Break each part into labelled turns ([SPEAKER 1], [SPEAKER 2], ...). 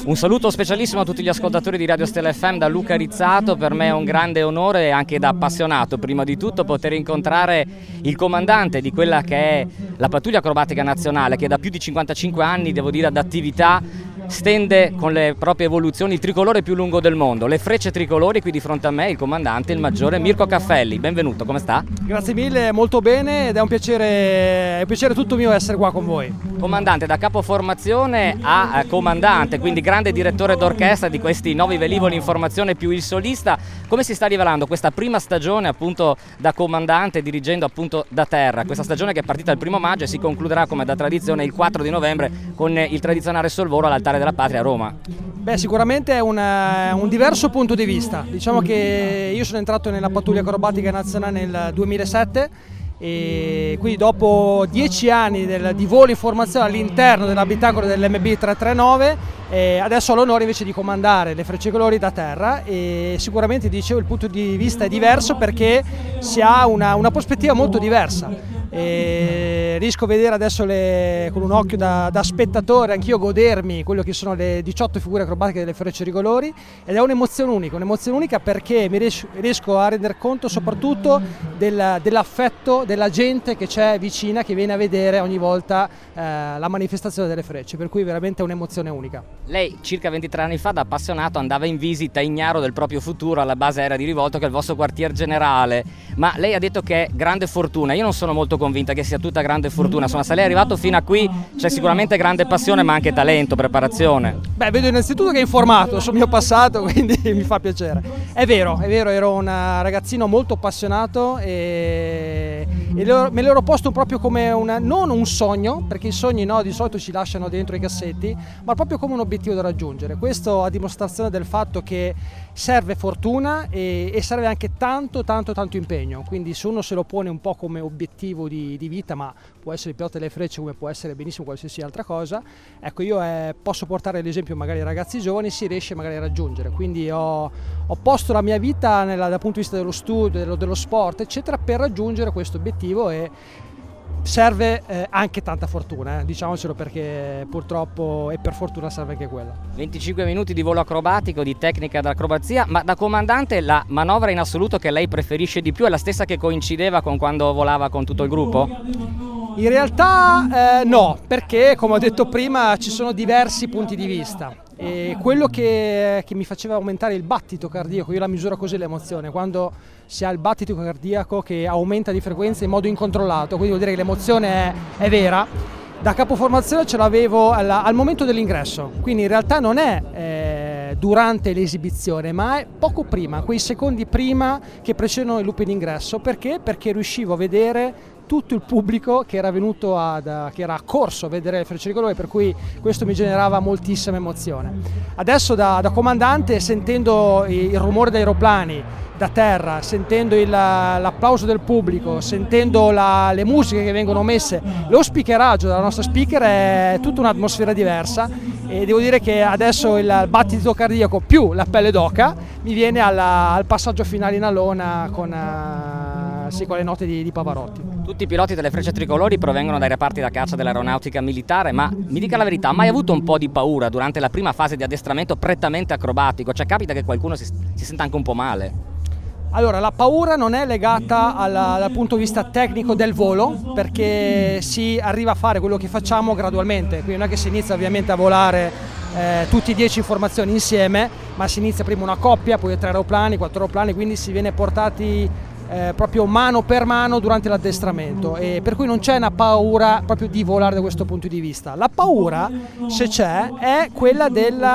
[SPEAKER 1] Un saluto specialissimo a tutti gli ascoltatori di Radio Stella FM da Luca Rizzato. Per me è un grande onore e anche da appassionato, prima di tutto, poter incontrare il comandante di quella che è la Pattuglia Acrobatica Nazionale, che da più di 55 anni, devo dire, d'attività stende con le proprie evoluzioni il tricolore più lungo del mondo, le frecce tricolori. Qui di fronte a me il comandante, il maggiore Mirko Caffelli. Benvenuto, come sta?
[SPEAKER 2] Grazie mille, molto bene, ed è un piacere tutto mio essere qua con voi.
[SPEAKER 1] Comandante, da capoformazione a comandante, quindi grande direttore d'orchestra di questi 9 velivoli in formazione più il solista, come si sta rivelando questa prima stagione appunto da comandante, dirigendo appunto da terra? Questa stagione che è partita il 1° maggio e si concluderà, come da tradizione, il 4 di novembre con il tradizionale sorvolo all'Altare della Patria a Roma.
[SPEAKER 2] Beh, sicuramente è un diverso punto di vista. Diciamo che io sono entrato nella Pattuglia Acrobatica Nazionale nel 2007 e quindi dopo 10 anni di volo in formazione all'interno dell'abitacolo dell'MB 339 adesso ho l'onore invece di comandare le frecce colori da terra, e sicuramente, dicevo, il punto di vista è diverso perché si ha una prospettiva molto diversa. Riesco a vedere adesso con un occhio da spettatore, anch'io godermi quello che sono le 18 figure acrobatiche delle frecce tricolori, ed è un'emozione unica perché mi riesco a rendere conto soprattutto dell'affetto della gente che c'è vicina, che viene a vedere ogni volta la manifestazione delle frecce, per cui veramente è un'emozione unica.
[SPEAKER 1] Lei circa 23 anni fa, da appassionato, andava in visita ignaro del proprio futuro alla base aerea di Rivolto, che è il vostro quartier generale, ma lei ha detto che è grande fortuna. Io non sono molto convinta che sia tutta grande fortuna, insomma, se lei è arrivato fino a qui c'è sicuramente grande passione, ma anche talento, preparazione.
[SPEAKER 2] Beh, vedo innanzitutto che è informato sul mio passato, quindi mi fa piacere. È vero, ero un ragazzino molto appassionato e me l'ero posto proprio come non un sogno, perché i sogni di solito ci lasciano dentro i cassetti, ma proprio come un obiettivo da raggiungere. Questo a dimostrazione del fatto che serve fortuna e serve anche tanto impegno, quindi se uno se lo pone un po' come obiettivo di vita, ma può essere il pilota delle frecce come può essere benissimo qualsiasi altra cosa, ecco, io posso portare l'esempio magari ai ragazzi giovani, si riesce magari a raggiungere. Quindi ho posto la mia vita dal punto di vista dello studio, dello sport eccetera, per raggiungere questo obiettivo, e serve anche tanta fortuna, diciamocelo, perché purtroppo e per fortuna serve anche quella. 25
[SPEAKER 1] minuti di volo acrobatico, di tecnica d'acrobazia, ma da comandante la manovra in assoluto che lei preferisce di più è la stessa che coincideva con quando volava con tutto il gruppo?
[SPEAKER 2] In realtà no, perché come ho detto prima ci sono diversi punti di vista. E quello che mi faceva aumentare il battito cardiaco, io la misuro così l'emozione, quando si ha il battito cardiaco che aumenta di frequenza in modo incontrollato, quindi vuol dire che l'emozione è vera. Da capoformazione ce l'avevo al momento dell'ingresso, quindi in realtà non è durante l'esibizione, ma è poco prima, quei secondi prima che precedono il loop in ingresso. Perché? Perché riuscivo a vedere tutto il pubblico che era venuto che era accorso a vedere le frecce tricolori, per cui questo mi generava moltissima emozione. Adesso da comandante, sentendo il rumore degli aeroplani da terra, sentendo l'applauso del pubblico, sentendo le musiche che vengono messe, lo speakeraggio della nostra speaker, è tutta un'atmosfera diversa, e devo dire che adesso il battito cardiaco più la pelle d'oca mi viene al passaggio finale in alona con le note di Pavarotti.
[SPEAKER 1] Tutti i piloti delle frecce tricolori provengono dai reparti da caccia dell'aeronautica militare, ma mi dica la verità, ha mai avuto un po' di paura durante la prima fase di addestramento prettamente acrobatico? Cioè, capita che qualcuno si senta anche un po' male?
[SPEAKER 2] Allora, la paura non è legata dal punto di vista tecnico del volo, perché si arriva a fare quello che facciamo gradualmente, quindi non è che si inizia ovviamente a volare tutti i 10 informazioni insieme, ma si inizia prima una coppia, poi 3 aeroplani, 4 aeroplani, quindi si viene portati proprio mano per mano durante l'addestramento, e per cui non c'è una paura proprio di volare da questo punto di vista. La paura, se c'è, è quella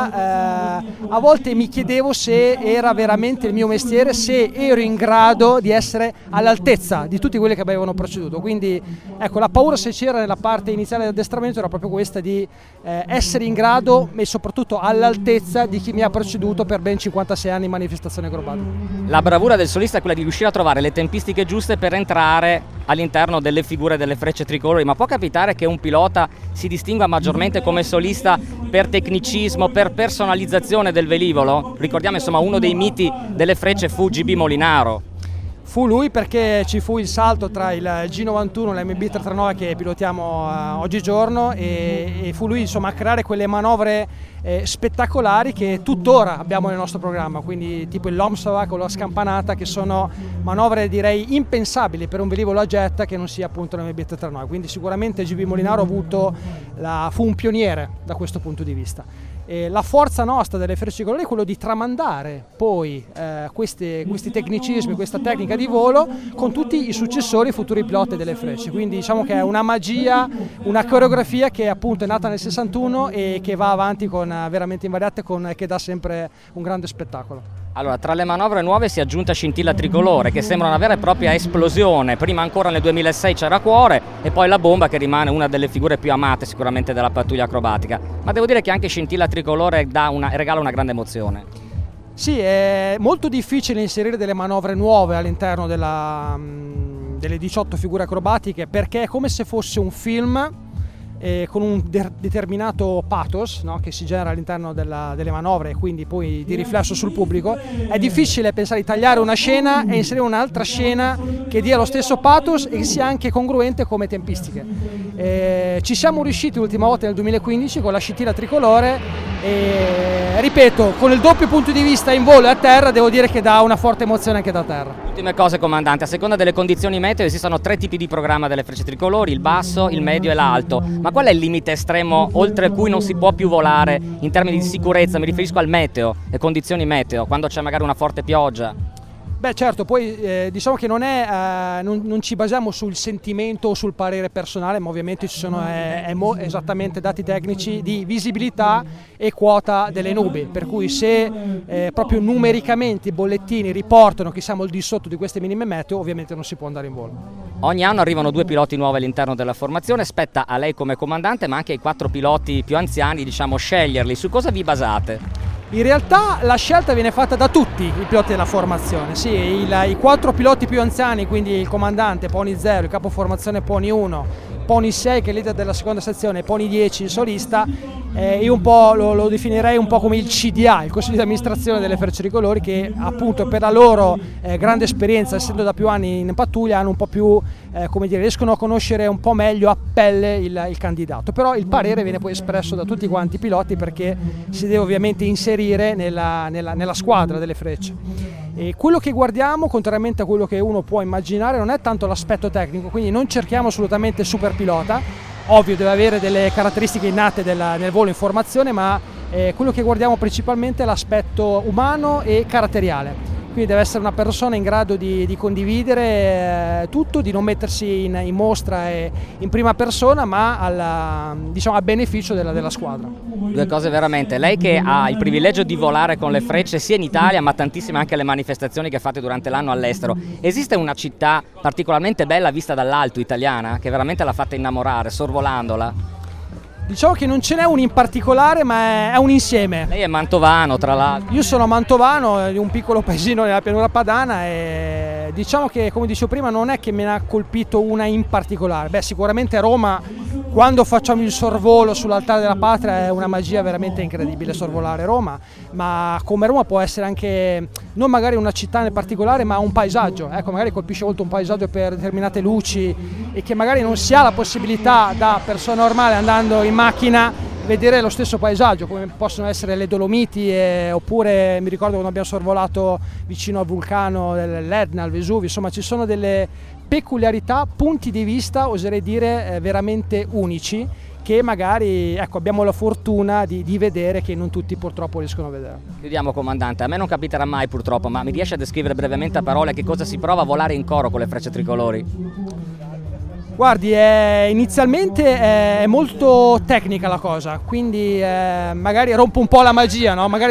[SPEAKER 2] a volte mi chiedevo se era veramente il mio mestiere, se ero in grado di essere all'altezza di tutti quelli che avevano preceduto. Quindi ecco, la paura, se c'era nella parte iniziale dell'addestramento, era proprio questa di essere in grado e soprattutto all'altezza di chi mi ha preceduto per ben 56 anni in manifestazione acrobatica.
[SPEAKER 1] La bravura del solista è quella di riuscire a trovare le tempistiche giuste per entrare all'interno delle figure delle frecce tricolori, ma può capitare che un pilota si distingua maggiormente come solista per tecnicismo, per personalizzazione del velivolo? Ricordiamo, insomma, uno dei miti delle frecce fu GB Molinaro.
[SPEAKER 2] Fu lui, perché ci fu il salto tra il G91 e l'MB339 che pilotiamo oggigiorno, e fu lui, insomma, a creare quelle manovre spettacolari che tuttora abbiamo nel nostro programma, quindi tipo il Lomsavak o la Scampanata, che sono manovre direi impensabili per un velivolo a jet che non sia appunto l'MB339, quindi sicuramente GB Molinaro fu un pioniere da questo punto di vista. La forza nostra delle Frecce Tricolori è quello di tramandare poi questi tecnicismi, questa tecnica di volo con tutti i successori e futuri piloti delle Frecce, quindi diciamo che è una magia, una coreografia che appunto è nata nel 61 e che va avanti con veramente invariate, che dà sempre un grande spettacolo.
[SPEAKER 1] Allora, tra le manovre nuove si è aggiunta Scintilla Tricolore, che sembra una vera e propria esplosione. Prima ancora nel 2006 c'era Cuore e poi la bomba, che rimane una delle figure più amate sicuramente della pattuglia acrobatica. Ma devo dire che anche Scintilla Tricolore regala una grande emozione.
[SPEAKER 2] Sì, è molto difficile inserire delle manovre nuove all'interno delle 18 figure acrobatiche, perché è come se fosse un film con un determinato pathos, no, che si genera all'interno delle manovre e quindi poi di riflesso sul pubblico. È difficile pensare di tagliare una scena e inserire un'altra scena che dia lo stesso pathos e che sia anche congruente come tempistiche. Ci siamo riusciti l'ultima volta nel 2015 con la Scintilla Tricolore e, ripeto, con il doppio punto di vista in volo e a terra, devo dire che dà una forte emozione anche da terra.
[SPEAKER 1] Ultime cose, comandante, a seconda delle condizioni meteo esistono 3 tipi di programma delle Frecce Tricolori: il basso, il medio e l'alto. Ma qual è il limite estremo oltre cui non si può più volare in termini di sicurezza? Mi riferisco al meteo, le condizioni meteo, quando c'è magari una forte pioggia.
[SPEAKER 2] Beh, certo, poi diciamo che non ci basiamo sul sentimento o sul parere personale, ma ovviamente ci sono esattamente dati tecnici di visibilità e quota delle nubi, per cui se proprio numericamente i bollettini riportano che siamo al di sotto di queste minime meteo, ovviamente non si può andare in volo.
[SPEAKER 1] Ogni anno arrivano 2 piloti nuovi all'interno della formazione, spetta a lei come comandante ma anche ai 4 piloti più anziani, diciamo, sceglierli. Su cosa vi basate?
[SPEAKER 2] In realtà la scelta viene fatta da tutti i piloti della formazione, sì, i 4 piloti più anziani, quindi il comandante, Pony 0, il capo formazione Pony 1, Pony 6 che è il leader della seconda sezione, Pony 10 il solista. Io un po' lo definirei un po' come il CDA, il Consiglio di amministrazione delle Frecce Tricolori, che appunto per la loro grande esperienza, essendo da più anni in pattuglia, hanno un po' più, come dire, riescono a conoscere un po' meglio a pelle il candidato, però il parere viene poi espresso da tutti quanti i piloti, perché si deve ovviamente inserire nella squadra delle Frecce. E quello che guardiamo, contrariamente a quello che uno può immaginare, non è tanto l'aspetto tecnico, quindi non cerchiamo assolutamente il super pilota. Ovvio, deve avere delle caratteristiche innate nel volo in formazione, ma quello che guardiamo principalmente è l'aspetto umano e caratteriale. Quindi deve essere una persona in grado di condividere tutto, di non mettersi in mostra e in prima persona, ma a beneficio della squadra.
[SPEAKER 1] 2 cose veramente. Lei che ha il privilegio di volare con le Frecce sia in Italia, ma tantissime anche le manifestazioni che fate durante l'anno all'estero. Esiste una città particolarmente bella vista dall'alto, italiana, che veramente l'ha fatta innamorare sorvolandola?
[SPEAKER 2] Diciamo che non ce n'è un in particolare, ma è un insieme.
[SPEAKER 1] Lei è mantovano, tra l'altro.
[SPEAKER 2] Io sono mantovano, di un piccolo paesino nella pianura padana, e diciamo che, come dicevo prima, non è che me ne ha colpito una in particolare. Beh, sicuramente Roma, quando facciamo il sorvolo sull'altare della patria, è una magia veramente incredibile sorvolare Roma, ma come Roma può essere anche, non magari una città nel particolare, ma un paesaggio. Ecco, magari colpisce molto un paesaggio per determinate luci e che magari non si ha la possibilità da persona normale, andando in macchina, vedere lo stesso paesaggio, come possono essere le Dolomiti, oppure mi ricordo quando abbiamo sorvolato vicino al vulcano dell'Etna, al Vesuvio. Insomma, ci sono delle peculiarità, punti di vista, oserei dire, veramente unici, che magari, ecco, abbiamo la fortuna di vedere, che non tutti purtroppo riescono a vedere.
[SPEAKER 1] Chiudiamo, comandante, a me non capiterà mai purtroppo, ma mi riesce a descrivere brevemente a parole che cosa si prova a volare in coro con le Frecce Tricolori?
[SPEAKER 2] Guardi, inizialmente è molto tecnica la cosa, quindi magari rompe un po' la magia, no? Magari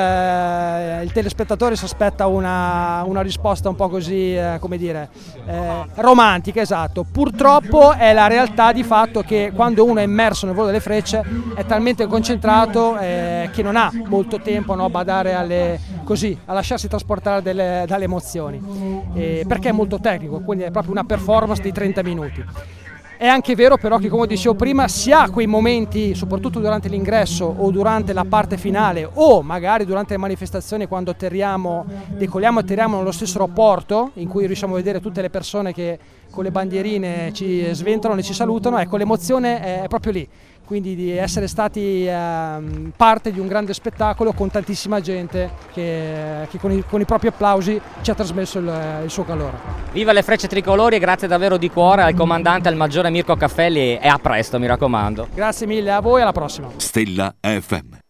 [SPEAKER 2] il telespettatore si aspetta una risposta un po' così, come dire, romantica, esatto. Purtroppo è la realtà di fatto che quando uno è immerso nel volo delle Frecce è talmente concentrato che non ha molto tempo, no, a badare a lasciarsi trasportare dalle emozioni, perché è molto tecnico, quindi è proprio una performance di 30 minuti. È anche vero però che, come dicevo prima, si ha quei momenti, soprattutto durante l'ingresso o durante la parte finale o magari durante le manifestazioni, quando decolliamo e atterriamo nello stesso aeroporto, in cui riusciamo a vedere tutte le persone che con le bandierine ci sventolano e ci salutano. Ecco, l'emozione è proprio lì, quindi di essere stati parte di un grande spettacolo con tantissima gente che con i propri applausi ci ha trasmesso il suo calore.
[SPEAKER 1] Viva le Frecce Tricolori e grazie davvero di cuore al comandante, al maggiore Mirko Caffelli, e a presto, mi raccomando.
[SPEAKER 2] Grazie mille a voi, alla prossima.
[SPEAKER 3] Stella FM.